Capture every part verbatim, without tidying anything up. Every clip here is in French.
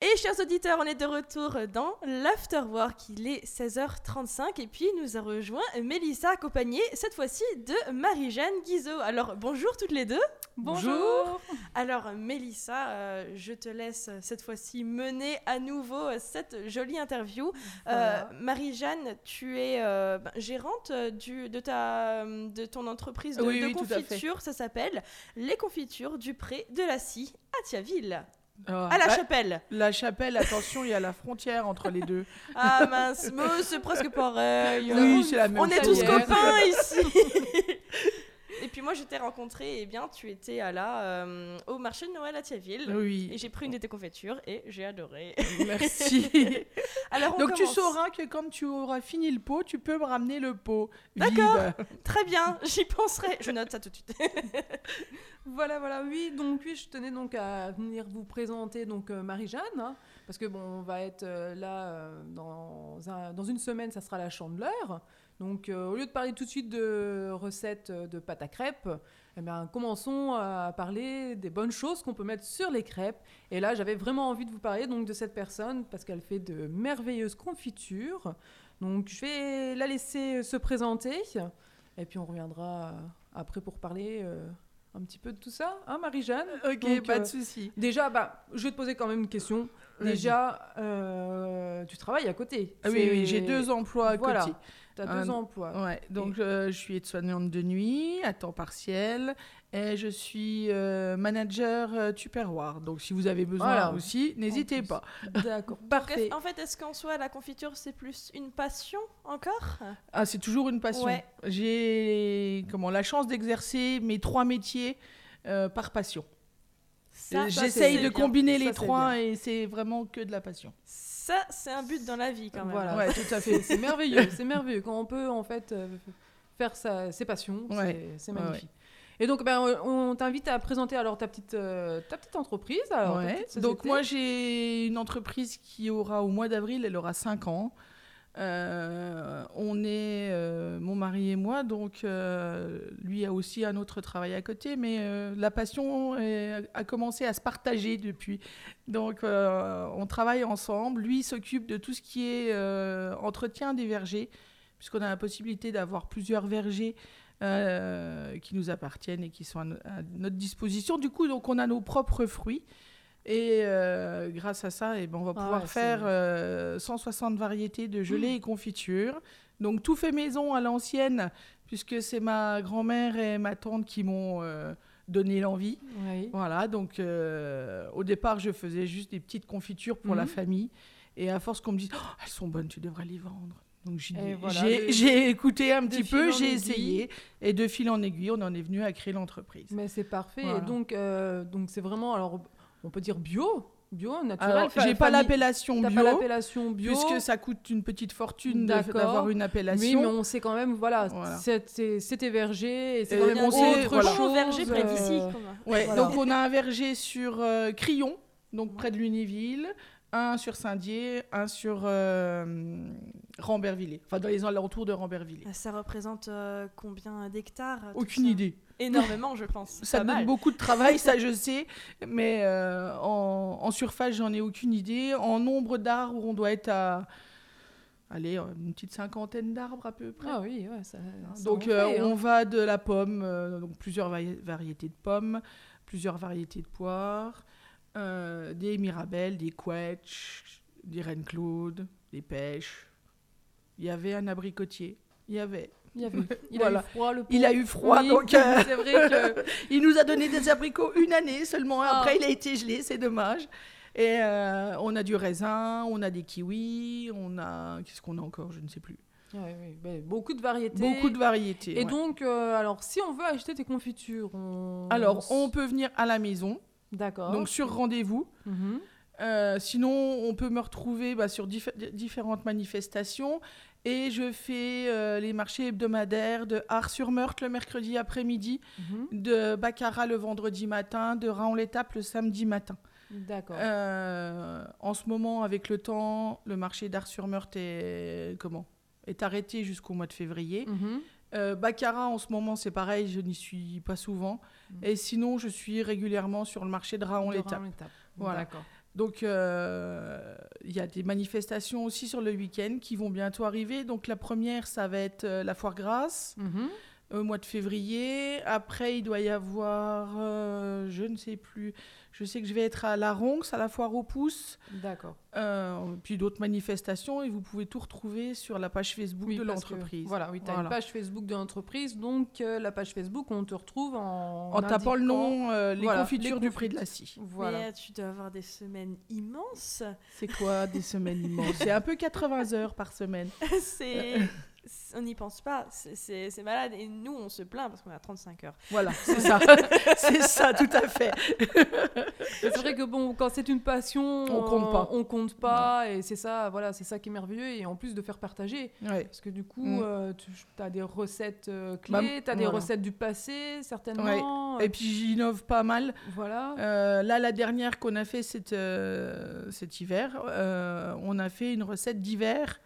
Et chers auditeurs, on est de retour dans l'Afterwork. Il est seize heures trente-cinq et puis nous a rejoint Mélissa, accompagnée cette fois-ci de Marie-Jeanne Guizot. Alors bonjour toutes les deux. Bonjour. Alors Mélissa, euh, je te laisse cette fois-ci mener à nouveau cette jolie interview. Voilà. Euh, Marie-Jeanne, tu es euh, ben, gérante du, de, ta, de ton entreprise de, oui, de oui, confiture. Ça s'appelle Les Confitures du Pré de la Scie à Thiaville. Oh, À la bah, Chapelle. La Chapelle, attention, il y a la frontière entre les deux. Ah mince, mais c'est presque pareil. Oui, c'est la même On est tous frontière. copains ici. Et puis moi, je t'ai rencontré, et bien, tu étais à la, euh, au marché de Noël à Thiaville. Oui. Et j'ai pris une de tes confitures et j'ai adoré. Merci. Alors, on Donc tu commence. sauras que quand tu auras fini le pot, tu peux me ramener le pot D'accord. vide. Très bien, j'y penserai. Je note ça tout de suite. Voilà, voilà, oui, donc oui, je tenais donc à venir vous présenter donc euh, Marie-Jeanne, hein, parce que bon, on va être euh, là euh, dans, un, dans une semaine, ça sera la Chandeleur. Donc euh, au lieu de parler tout de suite de recettes de pâte à crêpes, eh bien, commençons à parler des bonnes choses qu'on peut mettre sur les crêpes. Et là, j'avais vraiment envie de vous parler donc de cette personne parce qu'elle fait de merveilleuses confitures. Donc je vais la laisser se présenter et puis on reviendra après pour parler euh, un petit peu de tout ça, hein, Marie-Jeanne? Ok, Donc, pas euh, de souci. Déjà, bah, je vais te poser quand même une question. Vas-y. Déjà, euh, tu travailles à côté. Ah oui, C'est- oui, j'ai deux emplois à Voilà, côté. tu as Un- deux emplois. Ouais, donc Et- euh, je suis aide-soignante de nuit à temps partiel et je suis euh, manager euh, Tupperware. Donc si vous avez besoin Voilà. aussi, n'hésitez plus. pas. D'accord, parfait. En fait, est-ce qu'en soi, la confiture, c'est plus une passion encore? Ah, c'est toujours une passion. Ouais. J'ai comment la chance d'exercer mes trois métiers euh, par passion. Ça, Euh, ça, J'essaye c'est de bien. combiner Ça, les c'est trois bien. et c'est vraiment que de la passion. Ça, c'est un but dans la vie quand même. Voilà, Ouais, tout à fait. C'est merveilleux, c'est merveilleux quand on peut en fait euh, faire sa, ses passions, Ouais. c'est, c'est Ouais, magnifique. Et donc, ben, on on t'invite à présenter alors ta petite, euh, ta petite entreprise. Alors, ta Ouais. petite société. Donc moi j'ai une entreprise qui aura au mois d'avril, elle aura cinq ans. Euh, on est euh, mon mari et moi, donc euh, lui a aussi un autre travail à côté, mais euh, la passion est- a commencé à se partager depuis. Donc euh, on travaille ensemble. Lui s'occupe de tout ce qui est euh, entretien des vergers, puisqu'on a la possibilité d'avoir plusieurs vergers euh, qui nous appartiennent et qui sont à, no- à notre disposition. Du coup, donc on a nos propres fruits. Et euh, grâce à ça, eh ben, on va Ah pouvoir ouais, faire c'est- euh, cent soixante variétés de gelées et confitures. Donc tout fait maison à l'ancienne, puisque c'est ma grand-mère et ma tante qui m'ont euh, donné l'envie. Oui. Voilà, donc euh, au départ, je faisais juste des petites confitures pour la Mhm. famille. Et à force qu'on me dise oh, elles sont bonnes, tu devrais les vendre. Donc j'ai, Et dit- voilà, j'ai, de- j'ai écouté un de petit fil peu, en j'ai aiguille. essayé. Et de fil en aiguille, on en est venu à créer l'entreprise. Mais c'est parfait. Voilà. Et donc, euh, donc c'est vraiment, alors, on peut dire bio, bio, naturel. Alors, fa- j'ai pas famille- l'appellation T'as bio. pas l'appellation bio. Puisque ça coûte une petite fortune de- D'accord. d'avoir une Oui, appellation. mais on sait quand même, voilà, Voilà. c'est- c'est- c'était verger, et c'est Euh, quand Il y même a on des sait, autre voilà. chose. beaux vergers près euh, d'ici. quoi. Ouais, Voilà. donc on a un verger sur euh, Crillon, donc près de Lunéville, un sur Saint-Dié, un sur euh, Rambervillers, enfin dans les alentours de Rambervillers. Ça représente euh, combien d'hectares tout Aucune ça idée. Énormément, je pense. Ça Pas demande mal. beaucoup de travail, ça je sais, mais euh, en, en surface, j'en ai aucune idée. En nombre d'arbres, on doit être à allez, une petite cinquantaine d'arbres à peu près. Ah oui, ouais, ça, ça Donc en euh, fait, on hein. va de la pomme, euh, donc plusieurs vari- variétés de pommes, plusieurs variétés de poires, euh, des mirabelles, des quetch, des reines claudes, des pêches. Il y avait un abricotier. Il y avait. Il, y avait, il Voilà. a eu froid, le Il a eu froid, Oui, donc euh, c'est vrai que... il nous a donné des abricots une année seulement. Ah. Après, il a été gelé, c'est dommage. Et euh, on a du raisin, on a des kiwis, on a... Qu'est-ce qu'on a encore? Je ne sais plus. Ouais, ouais, ouais, beaucoup de variétés. Beaucoup de variétés. Et ouais. donc, euh, alors, si on veut acheter tes confitures, on... Alors, on peut venir à la maison, D'accord. donc sur rendez-vous. Mhm. Euh, sinon, on peut me retrouver bah, sur diff- différentes manifestations. Et je fais euh, les marchés hebdomadaires de Ars-sur-Meurthe le mercredi après-midi, Mhm. de Baccarat le vendredi matin, de Raon-l'Étape le samedi matin. D'accord. Euh, en ce moment, avec le temps, le marché d'Ars-sur-Meurthe est, comment, est arrêté jusqu'au mois de février. Mhm. Euh, Baccarat, en ce moment, c'est pareil, je n'y suis pas souvent. Mhm. Et sinon, je suis régulièrement sur le marché de De Raon-l'Étape. Raon-l'Étape. Voilà. D'accord. Donc, euh, il y a des manifestations aussi sur le week-end qui vont bientôt arriver. Donc, la première, ça va être euh, la Foire Grasse, Mm-hmm. au mois de février. Après, il doit y avoir, euh, je ne sais plus, je sais que je vais être à la Ronx, à la Foire aux Pousses, D'accord. euh, puis d'autres manifestations. Et vous pouvez tout retrouver sur la page Facebook Oui, de parce que- l'entreprise. Voilà, oui, tu as Voilà. une page Facebook de l'entreprise, donc euh, la page Facebook, on te retrouve en, En tapant le indiquant- nom, euh, les Voilà, confitures les du confit- prix de la scie. Voilà. Mais euh, tu dois avoir des semaines immenses. C'est quoi des semaines immenses? C'est un peu quatre-vingts heures par semaine. c'est... c'est- On n'y pense pas, c'est, c'est, c'est malade. Et nous, on se plaint parce qu'on a trente-cinq heures. Voilà, c'est ça. C'est ça, tout à fait. C'est vrai que bon, quand c'est une passion, On compte pas. euh, on compte pas, et c'est ça, voilà, c'est ça qui est merveilleux, et en plus de faire partager, Ouais. parce que du coup, Mm. euh, tu as des recettes euh, Bah, clés, tu as des voilà. recettes du passé, certainement. Et puis j'innove pas mal. Voilà. Euh, là, la dernière qu'on a fait cet, euh, cet hiver, euh, on a fait une recette d'hiver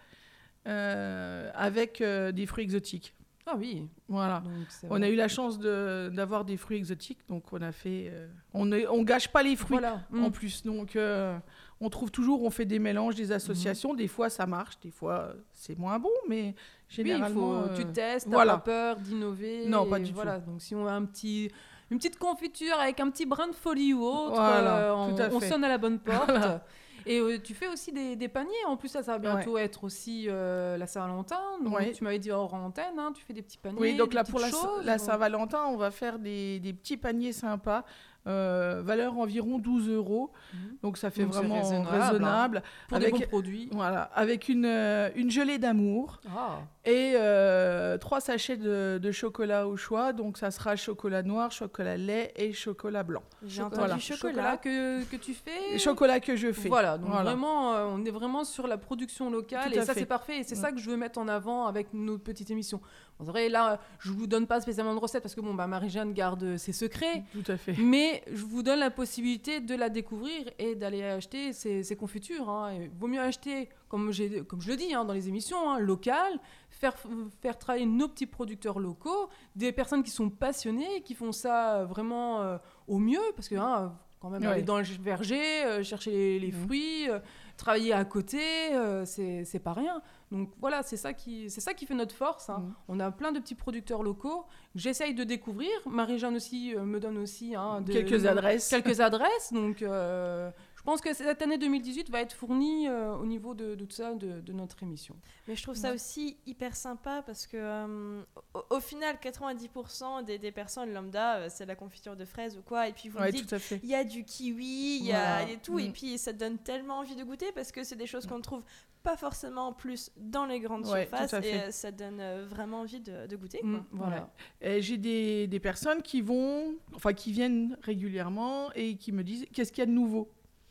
euh, avec euh, des fruits exotiques. Ah oui. Voilà. Donc, c'est On vrai. a eu la chance de, d'avoir des fruits exotiques, donc on a fait. euh, on ne on gâche pas les fruits Voilà. en Mm. plus, donc euh, on trouve toujours, on fait des mélanges, des associations. Des fois ça marche, des fois euh, c'est moins bon, mais Oui, il généralement. faut, tu euh, testes, t'as voilà. pas peur d'innover. Non, pas et du voilà. Donc si on a un petit, une petite confiture avec un petit brin de folie ou autre, Voilà, euh, on, tout à on fait. sonne à la bonne porte. Voilà. Et euh, tu fais aussi des, des paniers. En plus, ça, ça va bientôt être aussi euh, la Saint-Valentin. Donc, Ouais. tu m'avais dit hors antenne, hein, tu fais des petits paniers. Oui, donc des là pour la, petites choses, la bon. Saint-Valentin, on va faire des, des petits paniers sympas, euh, valeur environ douze euros. Mhm. Donc ça fait Donc, c'est vraiment raisonnable, raisonnable. hein. Pour avec, des bons produits. Voilà, avec une, euh, une gelée d'amour Ah. et euh, trois sachets de, de chocolat au choix. Donc ça sera chocolat noir, chocolat lait et chocolat blanc. J'ai Chocolat. entendu chocolat. que, que tu fais. Et chocolat que je fais. Voilà, donc Voilà. vraiment, euh, on est vraiment sur la production locale Tout et à ça fait. c'est parfait et c'est Mm. ça que je veux mettre en avant avec notre petite émission. En vrai, là, je vous donne pas spécialement de recettes parce que bon, bah, Marie-Jeanne garde ses secrets, Tout à fait. mais je vous donne la possibilité de la découvrir et d'aller acheter ses, ses confitures. Hein. Et vaut mieux acheter, comme, j'ai, comme je le dis hein, dans les émissions, hein, local, faire, faire travailler nos petits producteurs locaux, des personnes qui sont passionnées, qui font ça euh, vraiment euh, au mieux parce que hein, quand même Ouais. aller dans le verger, euh, chercher les, les Mhm. fruits, euh, travailler à côté, euh, c'est, c'est pas rien. Donc voilà, c'est ça qui, c'est ça qui fait notre force. Hein. Mhm. On a plein de petits producteurs locaux que j'essaye de découvrir. Marie-Jeanne aussi euh, me donne aussi hein, de- Quelques de- adresses. quelques adresses. Donc euh, je pense que cette année deux mille dix-huit va être fournie euh, au niveau de, de tout ça, de, de notre émission. Mais je trouve ça Ouais. aussi hyper sympa parce que euh, au, au final, quatre-vingt-dix pour cent des, des personnes lambda, euh, c'est la confiture de fraises ou quoi. Et puis vous me Ouais, dites, tout à fait. il y a du kiwi, il y a Voilà. il y a tout. Et Mm. puis ça donne tellement envie de goûter parce que c'est des choses qu'on ne trouve pas forcément plus dans les grandes Ouais, surfaces. tout à Et fait. euh, ça donne euh, vraiment envie de, de goûter. Quoi. Mm, voilà. Et j'ai des, des personnes qui vont, enfin qui viennent régulièrement et qui me disent qu'est-ce qu'il y a de nouveau.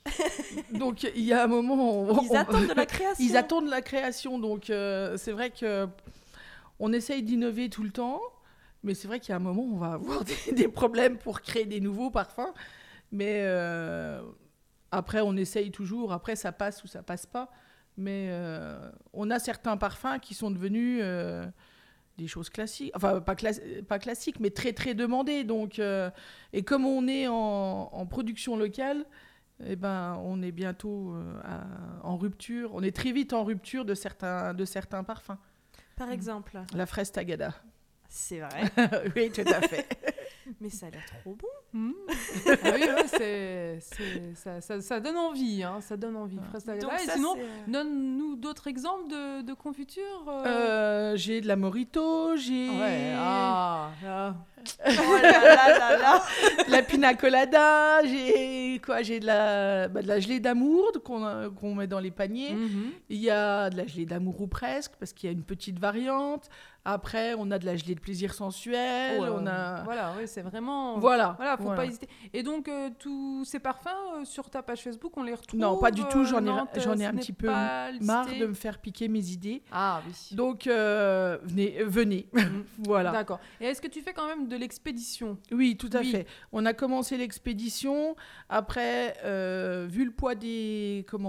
Donc il y a un moment, on- Ils on- attendent de la création. ils attendent la création. Donc euh, c'est vrai que on essaye d'innover tout le temps, mais c'est vrai qu'il y a un moment où on va avoir des, des problèmes pour créer des nouveaux parfums. Mais euh, après on essaye toujours. Après ça passe ou ça passe pas. Mais euh, on a certains parfums qui sont devenus euh, des choses classiques, enfin pas, cla- pas classiques, mais très très demandées. Donc, euh, et comme on est en, en production locale, eh ben, on est bientôt euh, à- en rupture, on est très vite en rupture de certains, de certains parfums. Par exemple. La fraise Tagada. C'est vrai. Oui, tout à fait. Mais ça a l'air trop bon. Mm. Ah oui, ouais, c'est, c'est- ça, ça, ça donne envie. Hein, ça donne envie. Fraise Tagada. Donc Et ça, sinon, c'est, euh, donne-nous d'autres exemples de, de confitures. euh. Euh, j'ai de la Morito, j'ai Ouais, ah, ah. Oh là là là là. la pina colada, j'ai quoi, j'ai de la, bah, de la gelée d'amour qu'on, a- qu'on met dans les paniers. Mhm. Il y a de la gelée d'amour ou presque, parce qu'il y a une petite variante. Après, on a de la gelée de plaisir sensuel. Ouais, on a... Voilà, oui, c'est vraiment. Voilà. Voilà, faut voilà. pas hésiter. Et donc, euh, tous ces parfums, euh, sur ta page Facebook, on les retrouve Non, pas du tout, j'en ai- euh, non, j'en ai ce un n'est petit peu pas Marre listé. de me faire piquer mes idées. Ah oui. Donc, euh, venez. euh, venez. Voilà. D'accord. Et est-ce que tu fais quand même de l'expédition? Oui, tout à Oui. fait. On a commencé l'expédition. Après, euh, vu le poids des... Comment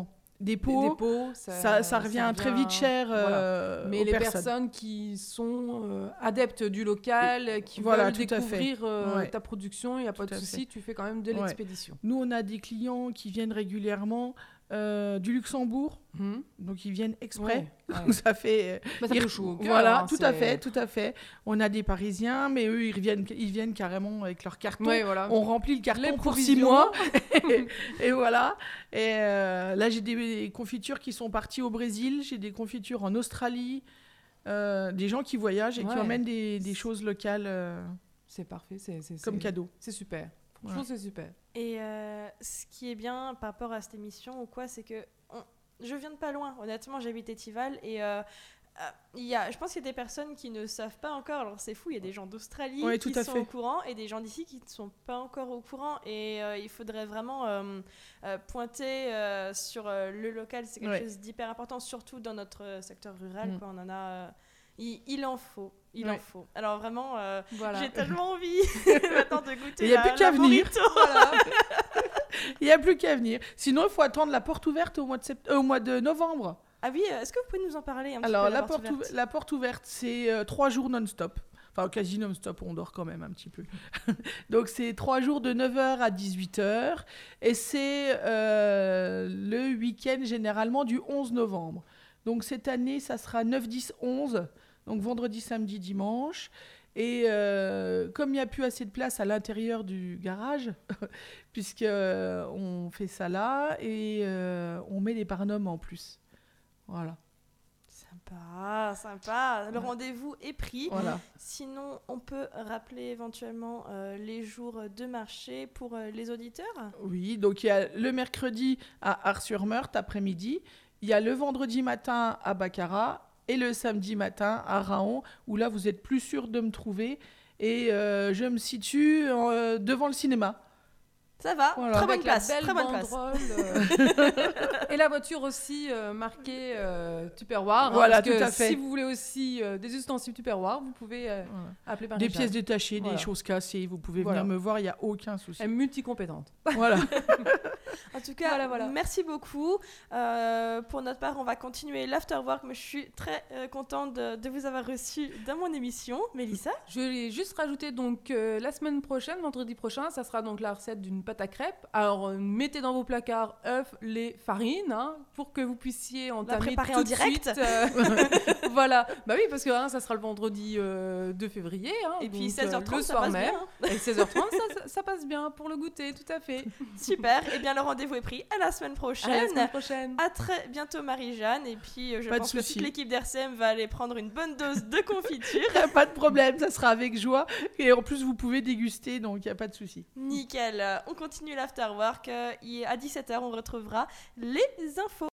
des pots, des pots, ça, ça, ça revient ça très vite cher euh, voilà. Mais aux les personnes. personnes qui sont euh, adeptes du local, qui Voilà, veulent tout à fait. découvrir euh, Ouais. ta production, il n'y a pas Tout de à souci, fait. tu fais quand même de Ouais. l'expédition. Nous, on a des clients qui viennent régulièrement euh, du Luxembourg, Hum. donc ils viennent exprès. Ouais, ouais. Donc ça fait... Bah, ça ils- fait chaud au cœur, Voilà, hein, tout à c'est- fait, tout à fait. On a des Parisiens, mais eux, ils viennent, ils viennent carrément avec leur carton. Ouais, voilà. On remplit le carton Les pour six provisions. mois. et, et voilà. Et euh, là, j'ai des confitures qui sont parties au Brésil, j'ai des confitures en Australie, euh, des gens qui voyagent et qui Ouais. emmènent des, des choses locales euh, C'est parfait, c'est c'est- comme c'est- cadeau. c'est super. Franchement, Voilà. c'est super. Et euh, ce qui est bien par rapport à cette émission ou quoi, c'est que on- je viens de pas loin. Honnêtement, j'habite Étival et euh, euh, il y a, je pense qu'il y a des personnes qui ne savent pas encore. Alors c'est fou, il y a des gens d'Australie Ouais, qui tout à sont fait. au courant et des gens d'ici qui ne sont pas encore au courant. Et euh, il faudrait vraiment euh, euh, pointer euh, sur euh, le local. C'est quelque Ouais. chose d'hyper important, surtout dans notre euh, secteur rural. Mm. Quoi. On en a, euh, il, il en faut, il en Ouais. faut. Alors vraiment, euh, Voilà. j'ai tellement envie maintenant de goûter. Et il y a la- plus qu'à la venir. burrito. Voilà. Il n'y a plus qu'à venir. Sinon, il faut attendre la porte ouverte au mois de, sept- euh, au mois de novembre. Ah oui, euh, est-ce que vous pouvez nous en parler un petit Alors, peu, la, porte, ouv- ouverte la porte ouverte, c'est euh, trois jours non-stop. Enfin, quasi non-stop, on dort quand même un petit peu. Donc, c'est trois jours de neuf heures à dix-huit heures. Et c'est euh, le week-end, généralement, du onze novembre. Donc, cette année, ça sera neuf, dix, onze. Donc, vendredi, samedi, dimanche. Et euh, comme il n'y a plus assez de place à l'intérieur du garage, puisqu'on fait ça là, et euh, on met des barnums en plus. Voilà. Sympa, sympa. Le rendez-vous est pris. Voilà. Sinon, on peut rappeler éventuellement euh, les jours de marché pour euh, les auditeurs. Oui, donc il y a le mercredi à Ars-sur-Meurthe après-midi, il y a le vendredi matin à Baccarat et le samedi matin à Raon, où là vous êtes plus sûr de me trouver. Et euh, je me situe euh, devant le cinéma. Ça va, Voilà. très bonne Avec la place. belle Très bonne place. banderole, euh, et la voiture aussi euh, marquée euh, Tupperware. hein, Voilà, parce que tout à fait. Si vous voulez aussi euh, des ustensiles Tupperware, vous pouvez euh, Voilà. appeler par Des pièces détachées, Voilà. des choses cassées, vous pouvez Voilà. venir me voir, il n'y a aucun souci. Elle est multicompétente. Voilà. En tout cas, Voilà, voilà. merci beaucoup. Euh, pour notre part, on va continuer l'afterwork, mais je suis très euh, contente de, de vous avoir reçu dans mon émission. Mélissa, Je l'ai juste rajouté donc euh, la semaine prochaine, vendredi prochain, ça sera donc la recette d'une pâte à crêpes. Alors euh, mettez dans vos placards œufs, lait, farine, hein, pour que vous puissiez entamer préparer tout en de direct. suite, euh, voilà, bah oui parce que hein, ça sera le vendredi euh, deux février. Hein, et puis donc, seize heures trente, euh, le ça soir passe même. bien. hein. Et seize heures trente, ça, ça, ça passe bien pour le goûter, tout à fait. Super. Et bien, le rendez-vous est pris. À la semaine À prochaine. la semaine prochaine. À très bientôt Marie-Jeanne et puis euh, je Pas de pense que souci. toute l'équipe d'R C M va aller prendre une bonne dose de confiture. Pas de problème, ça sera avec joie. Et en plus, vous pouvez déguster, donc il n'y a pas de souci. Nickel, on continue l'afterwork, euh, y- à dix-sept heures on retrouvera les infos.